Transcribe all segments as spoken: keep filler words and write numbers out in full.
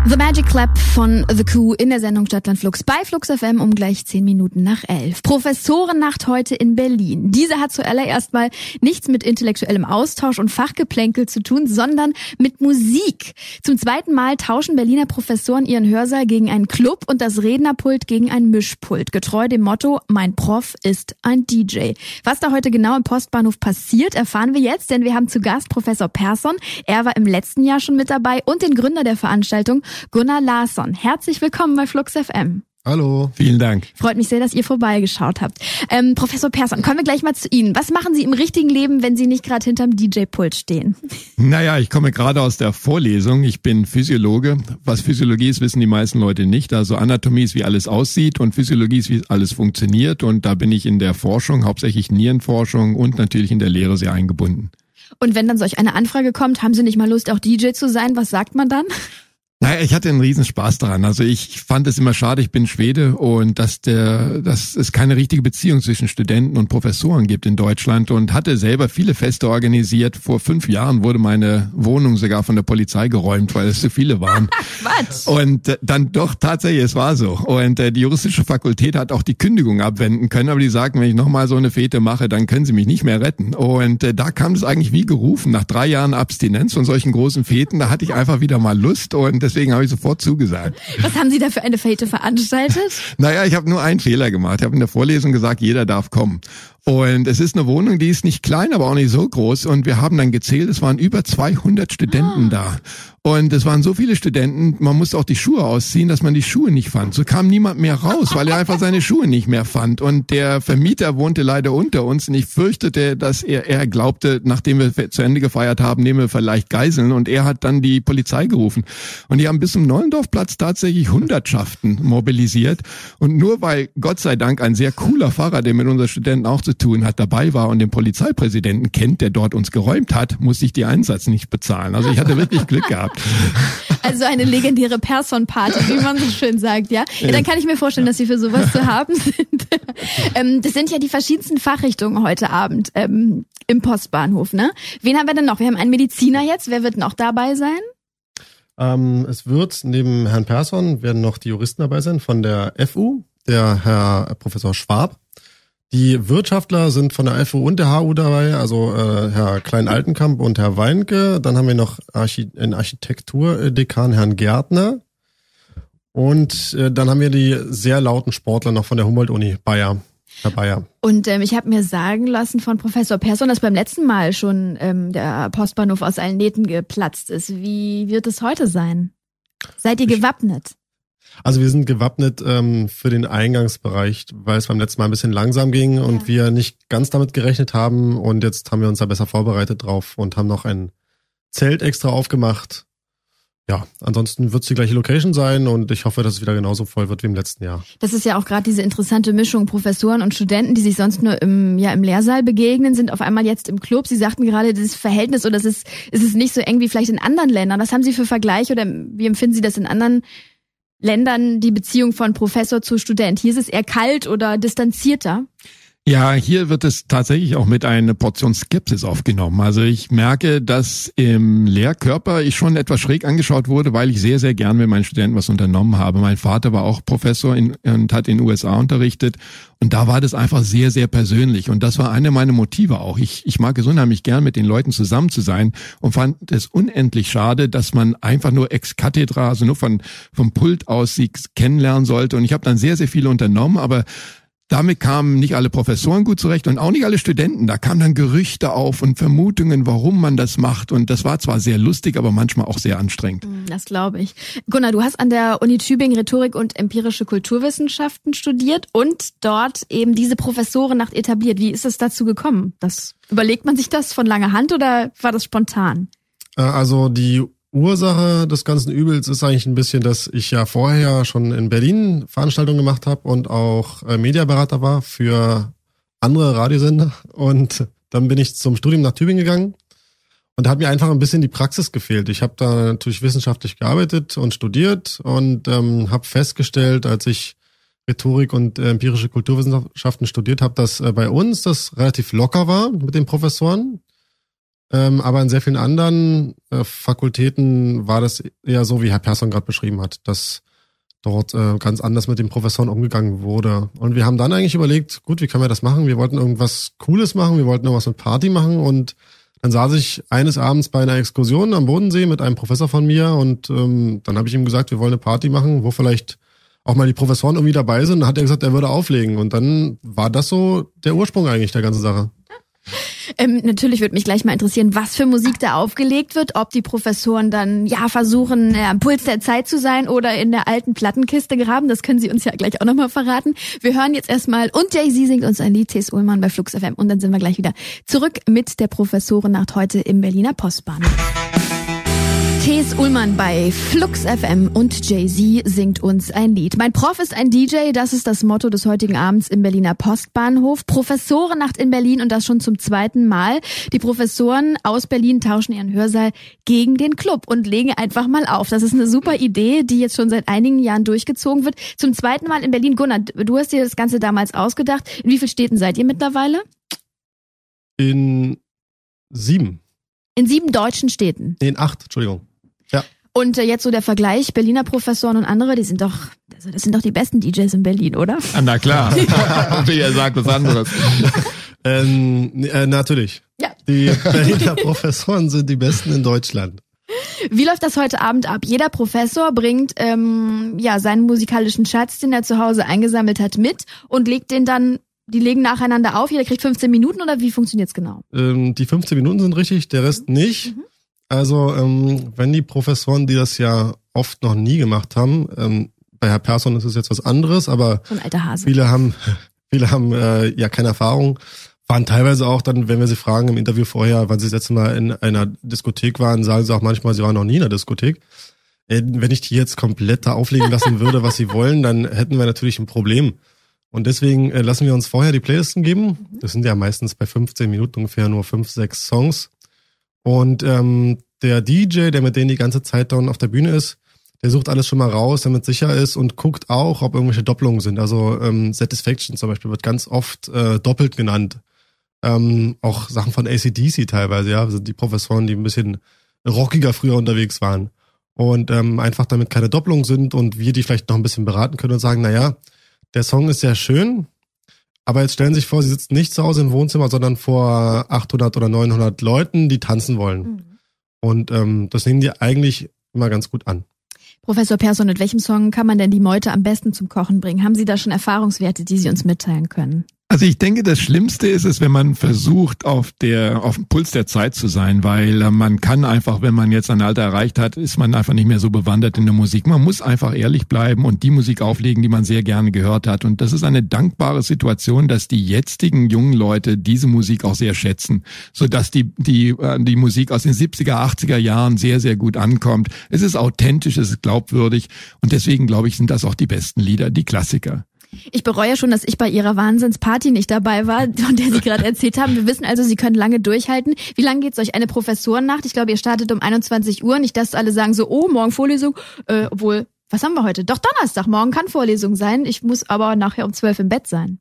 The Magic Clap von The Coup in der Sendung Stadtland Flux bei Flux F M um gleich zehn Minuten nach elf. Professorennacht heute in Berlin. Diese hat zuallererst mal nichts mit intellektuellem Austausch und Fachgeplänkel zu tun, sondern mit Musik. Zum zweiten Mal tauschen Berliner Professoren ihren Hörsaal gegen einen Club und das Rednerpult gegen ein Mischpult. Getreu dem Motto, mein Prof ist ein D J. Was da heute genau im Postbahnhof passiert, erfahren wir jetzt, denn wir haben zu Gast Professor Persson. Er war im letzten Jahr schon mit dabei und den Gründer der Veranstaltung, Gunnar Larsson. Herzlich willkommen bei Flux F M. Hallo. Vielen Dank. Freut mich sehr, dass ihr vorbeigeschaut habt. Ähm, Professor Persson, kommen wir gleich mal zu Ihnen. Was machen Sie im richtigen Leben, wenn Sie nicht gerade hinterm D J-Pult stehen? Naja, ich komme gerade aus der Vorlesung. Ich bin Physiologe. Was Physiologie ist, wissen die meisten Leute nicht. Also Anatomie ist, wie alles aussieht, und Physiologie ist, wie alles funktioniert. Und da bin ich in der Forschung, hauptsächlich Nierenforschung und natürlich in der Lehre sehr eingebunden. Und wenn dann solch eine Anfrage kommt, haben Sie nicht mal Lust, auch D J zu sein? Was sagt man dann? Naja, ich hatte einen riesen Spaß daran. Also ich fand es immer schade, ich bin Schwede, und dass der, dass es keine richtige Beziehung zwischen Studenten und Professoren gibt in Deutschland, und hatte selber viele Feste organisiert. Vor fünf Jahren wurde meine Wohnung sogar von der Polizei geräumt, weil es zu viele waren. Was? Und äh, dann doch tatsächlich, es war so. Und äh, die juristische Fakultät hat auch die Kündigung abwenden können, aber die sagten, wenn ich nochmal so eine Fete mache, dann können sie mich nicht mehr retten. Und äh, da kam es eigentlich wie gerufen, nach drei Jahren Abstinenz von solchen großen Feten, da hatte ich einfach wieder mal Lust, und deswegen habe ich sofort zugesagt. Was haben Sie da für eine Fete veranstaltet? Naja, ich habe nur einen Fehler gemacht. Ich habe in der Vorlesung gesagt, jeder darf kommen. Und es ist eine Wohnung, die ist nicht klein, aber auch nicht so groß. Und wir haben dann gezählt, es waren über zweihundert Studenten ah. da. Und es waren so viele Studenten, man musste auch die Schuhe ausziehen, dass man die Schuhe nicht fand. So kam niemand mehr raus, weil er einfach seine Schuhe nicht mehr fand. Und der Vermieter wohnte leider unter uns, und ich fürchtete, dass er, er glaubte, nachdem wir zu Ende gefeiert haben, nehmen wir vielleicht Geiseln. Und er hat dann die Polizei gerufen. Und die haben bis zum Nollendorfplatz tatsächlich Hundertschaften mobilisiert. Und nur weil Gott sei Dank ein sehr cooler Pfarrer, der mit unseren Studenten auch zu tun hat, dabei war und den Polizeipräsidenten kennt, der dort uns geräumt hat, musste ich die Einsatz nicht bezahlen. Also ich hatte wirklich Glück gehabt. Also eine legendäre Person-Party, wie man so schön sagt, ja? Ja, dann kann ich mir vorstellen, dass Sie für sowas zu haben sind. ähm, das sind ja die verschiedensten Fachrichtungen heute Abend ähm, im Postbahnhof, ne? Wen haben wir denn noch? Wir haben einen Mediziner jetzt. Wer wird noch dabei sein? Ähm, es wird neben Herrn Persson werden noch die Juristen dabei sein von der F U, der Herr Professor Schwab. Die Wirtschaftler sind von der F U und der H U dabei, also äh, Herr Klein-Altenkamp und Herr Weinke. Dann haben wir noch Archi- einen Architekturdekan, Herrn Gärtner. Und äh, dann haben wir die sehr lauten Sportler noch von der Humboldt-Uni, Bayer, Herr Bayer. Und ähm, ich habe mir sagen lassen von Professor Persson, dass beim letzten Mal schon ähm, der Postbahnhof aus allen Nähten geplatzt ist. Wie wird es heute sein? Seid ihr gewappnet? Also wir sind gewappnet ähm, für den Eingangsbereich, weil es beim letzten Mal ein bisschen langsam ging und ja. wir nicht ganz damit gerechnet haben, und jetzt haben wir uns da besser vorbereitet drauf und haben noch ein Zelt extra aufgemacht. Ja, ansonsten wird es die gleiche Location sein, und ich hoffe, dass es wieder genauso voll wird wie im letzten Jahr. Das ist ja auch gerade diese interessante Mischung, Professoren und Studenten, die sich sonst nur im, ja, im Lehrsaal begegnen, sind auf einmal jetzt im Club. Sie sagten gerade, das Verhältnis, oder es ist, es ist nicht so eng wie vielleicht in anderen Ländern. Was haben Sie für Vergleiche, oder wie empfinden Sie das in anderen Ländern, die Beziehung von Professor zu Student? Hier ist es eher kalt oder distanzierter? Ja, hier wird es tatsächlich auch mit einer Portion Skepsis aufgenommen. Also ich merke, dass im Lehrkörper ich schon etwas schräg angeschaut wurde, weil ich sehr, sehr gern mit meinen Studenten was unternommen habe. Mein Vater war auch Professor in, und hat in den U S A unterrichtet, und da war das einfach sehr, sehr persönlich, und das war eine meiner Motive auch. Ich, ich mag es unheimlich gern, mit den Leuten zusammen zu sein, und fand es unendlich schade, dass man einfach nur ex cathedra, also nur von vom Pult aus sie kennenlernen sollte, und ich habe dann sehr, sehr viel unternommen, aber damit kamen nicht alle Professoren gut zurecht und auch nicht alle Studenten. Da kamen dann Gerüchte auf und Vermutungen, warum man das macht. Und das war zwar sehr lustig, aber manchmal auch sehr anstrengend. Das glaube ich. Gunnar, du hast an der Uni Tübingen Rhetorik und empirische Kulturwissenschaften studiert und dort eben diese Professorennacht etabliert. Wie ist es dazu gekommen? Das, überlegt man sich das von langer Hand oder war das spontan? Also die Ursache des ganzen Übels ist eigentlich ein bisschen, dass ich ja vorher schon in Berlin Veranstaltungen gemacht habe und auch äh, Mediaberater war für andere Radiosender, und dann bin ich zum Studium nach Tübingen gegangen, und da hat mir einfach ein bisschen die Praxis gefehlt. Ich habe da natürlich wissenschaftlich gearbeitet und studiert und ähm, habe festgestellt, als ich Rhetorik und äh, empirische Kulturwissenschaften studiert habe, dass äh, bei uns das relativ locker war mit den Professoren. Ähm, aber in sehr vielen anderen äh, Fakultäten war das eher so, wie Herr Persson gerade beschrieben hat, dass dort äh, ganz anders mit den Professoren umgegangen wurde. Und wir haben dann eigentlich überlegt, gut, wie können wir das machen? Wir wollten irgendwas Cooles machen, wir wollten irgendwas mit Party machen und dann saß ich eines Abends bei einer Exkursion am Bodensee mit einem Professor von mir und ähm, dann habe ich ihm gesagt, wir wollen eine Party machen, wo vielleicht auch mal die Professoren irgendwie dabei sind. Dann hat er gesagt, er würde auflegen und dann war das so der Ursprung eigentlich der ganzen Sache. Ähm, natürlich würde mich gleich mal interessieren, was für Musik da aufgelegt wird, ob die Professoren dann ja versuchen, äh, am Puls der Zeit zu sein oder in der alten Plattenkiste graben. Das können Sie uns ja gleich auch nochmal verraten. Wir hören jetzt erstmal und Jay-Z singt uns ein Lied, T S. Ullmann bei Flux F M und dann sind wir gleich wieder zurück mit der Professorennacht heute im Berliner Postbahnhof. T S. Ullmann bei Flux F M und Jay-Z singt uns ein Lied. Mein Prof ist ein D J, das ist das Motto des heutigen Abends im Berliner Postbahnhof. Professorennacht in Berlin und das schon zum zweiten Mal. Die Professoren aus Berlin tauschen ihren Hörsaal gegen den Club und legen einfach mal auf. Das ist eine super Idee, die jetzt schon seit einigen Jahren durchgezogen wird. Zum zweiten Mal in Berlin. Gunnar, du hast dir das Ganze damals ausgedacht. In wie vielen Städten seid ihr mittlerweile? In sieben. In sieben deutschen Städten? In acht, Entschuldigung. Ja. Und äh, jetzt so der Vergleich, Berliner Professoren und andere, die sind doch, also das sind doch die besten D Js in Berlin, oder? Ah, na klar, wie er sagt, was anderes. ähm, äh, natürlich. Ja. Die Berliner Professoren sind die besten in Deutschland. Wie läuft das heute Abend ab? Jeder Professor bringt ähm, ja seinen musikalischen Schatz, den er zu Hause eingesammelt hat, mit und legt den dann, die legen nacheinander auf, jeder kriegt fünfzehn Minuten oder wie funktioniert's genau? Ähm, die fünfzehn Minuten sind richtig, der Rest nicht. Mhm. Also ähm, wenn die Professoren, die das ja oft noch nie gemacht haben, ähm, bei Herr Persson ist es jetzt was anderes, aber so ein alter Hase. viele haben, viele haben äh, ja keine Erfahrung, waren teilweise auch dann, wenn wir sie fragen im Interview vorher, wann sie das letzte Mal in einer Diskothek waren, sagen sie auch manchmal, sie waren noch nie in einer Diskothek. Äh, wenn ich die jetzt komplett da auflegen lassen würde, was sie wollen, dann hätten wir natürlich ein Problem. Und deswegen äh, lassen wir uns vorher die Playlisten geben. Das sind ja meistens bei fünfzehn Minuten ungefähr nur fünf, sechs Songs. Und ähm, der D J, der mit denen die ganze Zeit dann auf der Bühne ist, der sucht alles schon mal raus, damit sicher ist und guckt auch, ob irgendwelche Doppelungen sind. Also ähm, Satisfaction zum Beispiel wird ganz oft äh, doppelt genannt. Ähm, auch Sachen von A C D C teilweise, ja, also die Professoren, die ein bisschen rockiger früher unterwegs waren. Und ähm, einfach damit keine Doppelungen sind und wir die vielleicht noch ein bisschen beraten können und sagen, naja, der Song ist sehr schön, aber jetzt stellen Sie sich vor, Sie sitzen nicht zu Hause im Wohnzimmer, sondern vor achthundert oder neunhundert Leuten, die tanzen wollen. Mhm. Und ähm, das nehmen die eigentlich immer ganz gut an. Professor Persson, mit welchem Song kann man denn die Meute am besten zum Kochen bringen? Haben Sie da schon Erfahrungswerte, die Sie uns mitteilen können? Also ich denke, das Schlimmste ist es, wenn man versucht, auf der auf dem Puls der Zeit zu sein, weil äh, man kann einfach, wenn man jetzt ein Alter erreicht hat, ist man einfach nicht mehr so bewandert in der Musik. Man muss einfach ehrlich bleiben und die Musik auflegen, die man sehr gerne gehört hat. Und das ist eine dankbare Situation, dass die jetzigen jungen Leute diese Musik auch sehr schätzen, sodass die die äh, die Musik aus den siebziger, achtziger Jahren sehr, sehr gut ankommt. Es ist authentisch, es ist glaubwürdig und deswegen, glaube ich, sind das auch die besten Lieder, die Klassiker. Ich bereue schon, dass ich bei Ihrer Wahnsinnsparty nicht dabei war, von der Sie gerade erzählt haben. Wir wissen also, Sie können lange durchhalten. Wie lange geht's euch? Eine Professorennacht? Ich glaube, ihr startet um einundzwanzig Uhr. Nicht, dass alle sagen so, oh, morgen Vorlesung. Äh, obwohl, was haben wir heute? Doch Donnerstag, morgen kann Vorlesung sein. Ich muss aber nachher um zwölf im Bett sein.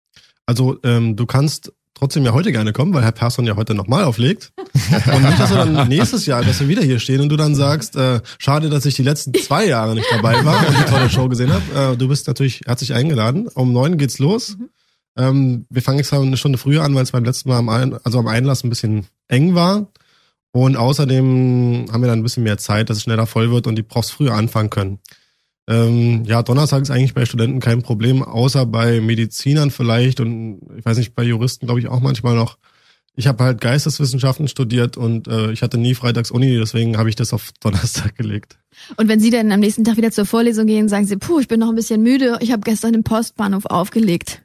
Also ähm, du kannst trotzdem ja heute gerne kommen, weil Herr Persson ja heute nochmal auflegt. Und nicht, dass wir dann nächstes Jahr, dass wir wieder hier stehen und du dann sagst, äh, schade, dass ich die letzten zwei Jahre nicht dabei war und die tolle Show gesehen habe. Äh, du bist natürlich herzlich eingeladen. Um neun geht's los. Mhm. Ähm, wir fangen extra eine Stunde früher an, weil es beim letzten Mal am, Ein- also am Einlass ein bisschen eng war. Und außerdem haben wir dann ein bisschen mehr Zeit, dass es schneller voll wird und die Profs früher anfangen können. Ähm, ja, Donnerstag ist eigentlich bei Studenten kein Problem, außer bei Medizinern vielleicht und ich weiß nicht, bei Juristen glaube ich auch manchmal noch. Ich habe halt Geisteswissenschaften studiert und äh, ich hatte nie freitags Uni, deswegen habe ich das auf Donnerstag gelegt. Und wenn Sie dann am nächsten Tag wieder zur Vorlesung gehen, sagen Sie, puh, ich bin noch ein bisschen müde, ich habe gestern im Postbahnhof aufgelegt.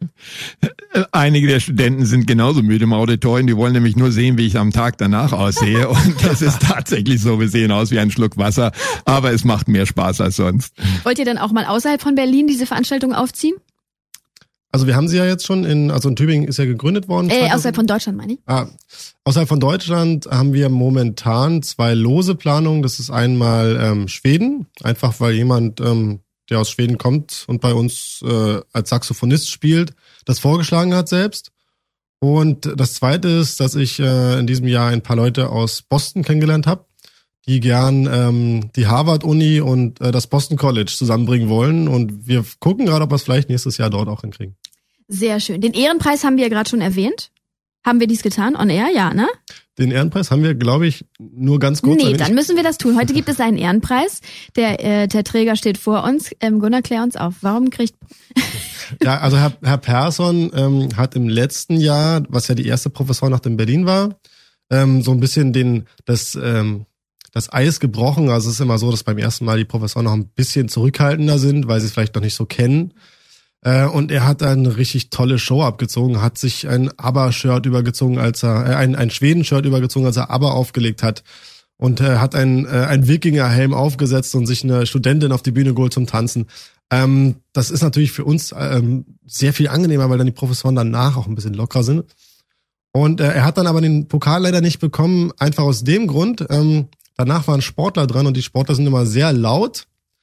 Einige der Studenten sind genauso müde im Auditorium, die wollen nämlich nur sehen, wie ich am Tag danach aussehe und das ist tatsächlich so, wir sehen aus wie ein Schluck Wasser, aber es macht mehr Spaß als sonst. Wollt ihr dann auch mal außerhalb von Berlin diese Veranstaltung aufziehen? Also wir haben sie ja jetzt schon in, also in Tübingen ist ja gegründet worden. Äh, außerhalb von Deutschland, meine ich. Ah, außerhalb von Deutschland haben wir momentan zwei lose Planungen. Das ist einmal ähm, Schweden, einfach weil jemand, ähm, der aus Schweden kommt und bei uns äh, als Saxophonist spielt, das vorgeschlagen hat selbst. Und das Zweite ist, dass ich äh, in diesem Jahr ein paar Leute aus Boston kennengelernt habe, die gern ähm, die Harvard-Uni und äh, das Boston College zusammenbringen wollen. Und wir gucken gerade, ob wir es vielleicht nächstes Jahr dort auch hinkriegen. Sehr schön. Den Ehrenpreis haben wir ja gerade schon erwähnt. Haben wir dies getan? On air, ja, ne? Den Ehrenpreis haben wir, glaube ich, nur ganz kurz. Nee, dann müssen wir das tun. Heute gibt es einen Ehrenpreis. Der, äh, der Träger steht vor uns. Ähm, Gunnar, klär uns auf. Warum kriegt... Ja, also Herr, Herr Persson ähm, hat im letzten Jahr, was ja die erste Professornacht in Berlin war, ähm, so ein bisschen den das ähm, das Eis gebrochen. Also es ist immer so, dass beim ersten Mal die Professoren noch ein bisschen zurückhaltender sind, weil sie es vielleicht noch nicht so kennen. Äh, und er hat eine richtig tolle Show abgezogen, hat sich ein ABBA-Shirt übergezogen, als er äh, ein ein Schweden-Shirt übergezogen, als er ABBA aufgelegt hat. Und äh, hat ein äh, ein Wikinger-Helm aufgesetzt und sich eine Studentin auf die Bühne geholt zum Tanzen. Ähm, das ist natürlich für uns ähm, sehr viel angenehmer, weil dann die Professoren danach auch ein bisschen locker sind. Und äh, er hat dann aber den Pokal leider nicht bekommen, einfach aus dem Grund, ähm, danach waren Sportler dran und die Sportler sind immer sehr laut.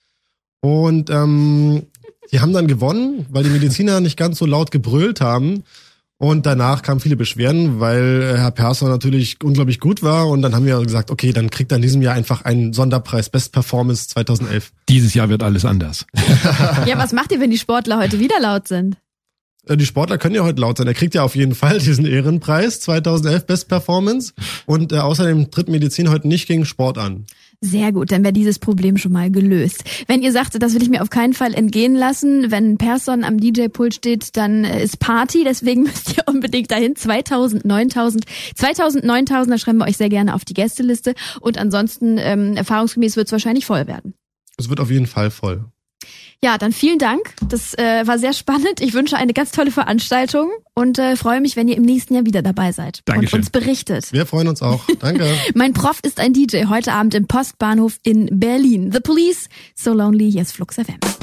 Und ähm, die haben dann gewonnen, weil die Mediziner nicht ganz so laut gebrüllt haben. Und danach kamen viele Beschwerden, weil Herr Persson natürlich unglaublich gut war. Und dann haben wir gesagt, okay, dann kriegt er in diesem Jahr einfach einen Sonderpreis Best Performance zweitausendelf. Dieses Jahr wird alles anders. Ja, was macht ihr, wenn die Sportler heute wieder laut sind? Die Sportler können ja heute laut sein. Er kriegt ja auf jeden Fall diesen Ehrenpreis zweitausendelf Best Performance. Und äh, außerdem tritt Medizin heute nicht gegen Sport an. Sehr gut, dann wäre dieses Problem schon mal gelöst. Wenn ihr sagt, das will ich mir auf keinen Fall entgehen lassen, wenn Persson am D J-Pult steht, dann ist Party, deswegen müsst ihr unbedingt dahin. zweitausend, neuntausend, zweitausend, neuntausend, da schreiben wir euch sehr gerne auf die Gästeliste. Und ansonsten, ähm, erfahrungsgemäß wird es wahrscheinlich voll werden. Es wird auf jeden Fall voll. Ja, dann vielen Dank. Das äh, war sehr spannend. Ich wünsche eine ganz tolle Veranstaltung und äh, freue mich, wenn ihr im nächsten Jahr wieder dabei seid. Dankeschön. Und uns berichtet. Wir freuen uns auch. Danke. Mein Prof ist ein D J heute Abend im Postbahnhof in Berlin. The Police, So Lonely, hier ist Flux F M.